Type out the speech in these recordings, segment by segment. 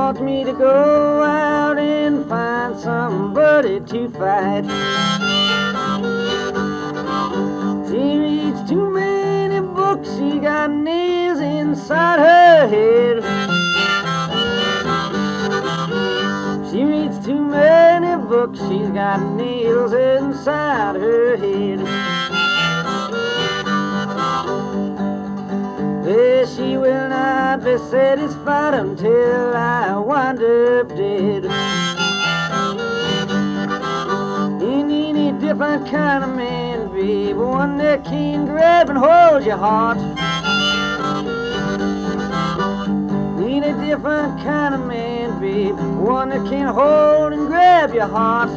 wants me to go out and find somebody to fight. She reads too many books, she got nails inside her head. She reads too many books, she's got nails inside her head. Well, she will not be satisfied until I wind up dead. You need a different kind of man, babe, one that can grab and hold your heart. Need a different kind of man, babe, one that can hold and grab your heart.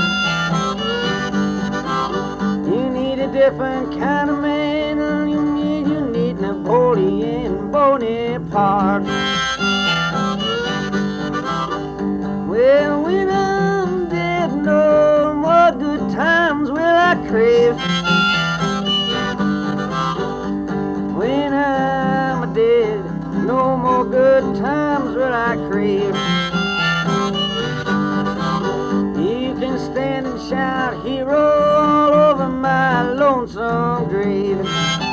You need a different kind of man, you need Napoleon Bonaparte. Well, when I'm dead, no more good times will I crave. When I'm dead, no more good times will I crave. You can stand and shout hero all over my lonesome grave.